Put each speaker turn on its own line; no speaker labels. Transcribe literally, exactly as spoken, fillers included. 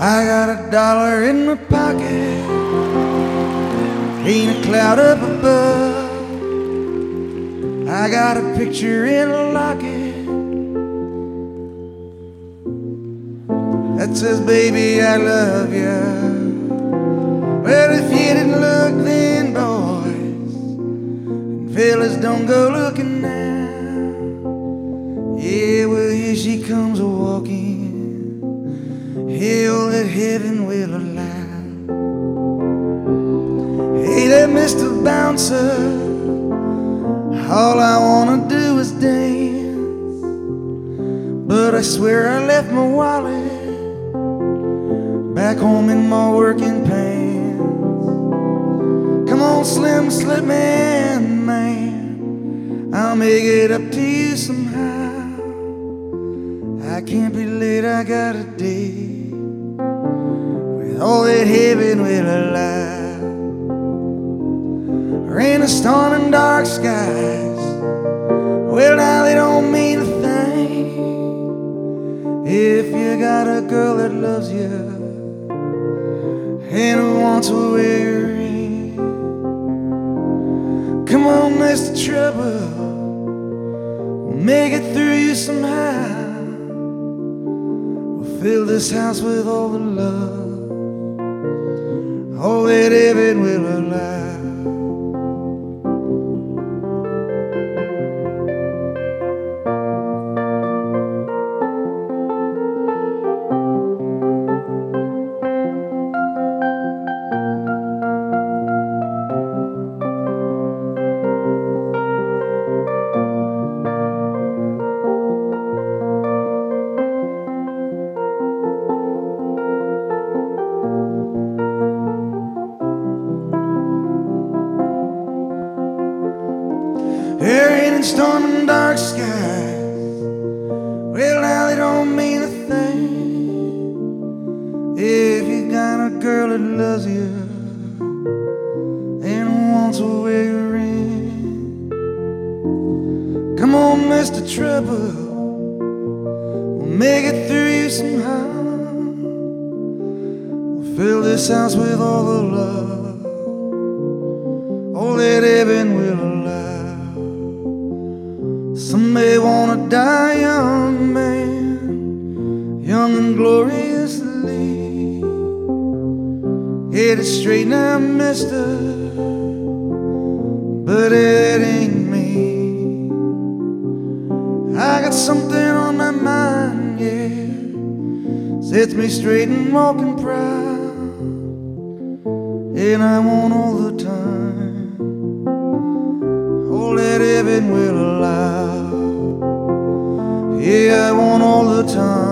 I got a dollar in my pocket, ain't a cloud up above. I got a picture in a locket that says, baby, I love you. Well, if you didn't look then, boys and fellas, don't go looking now. Yeah, well, here she comes a-walking. Hell, that heaven will allow. Hey there, Mister Bouncer, all I wanna do is dance, but I swear I left my wallet back home in my working pants. Come on, Slim, slip man, man, I'll make it up to you somehow. I can't be late, I got a date with all that heaven will allow. Rain, a storm, and dark skies, well, now they don't mean a thing if you got a girl that loves you and who wants to wear your ring. Come on, Mister Trouble, we'll make it through you somehow. We'll fill this house with all the love, all that heaven will allow. Rain and storm and dark skies, well, now they don't mean a thing if you got a girl that loves you and wants to wear your ring. Come on, Mister Trouble, we'll make it through you somehow. We'll fill this house with all the love, all that heaven will allow. Some may wanna die young, man, young and gloriously. Get it straight now, mister, but it ain't me. I got something on my mind, yeah, sets me straight and walking proud, and I want all the time, all that heaven will allow. Yeah, I want all the time.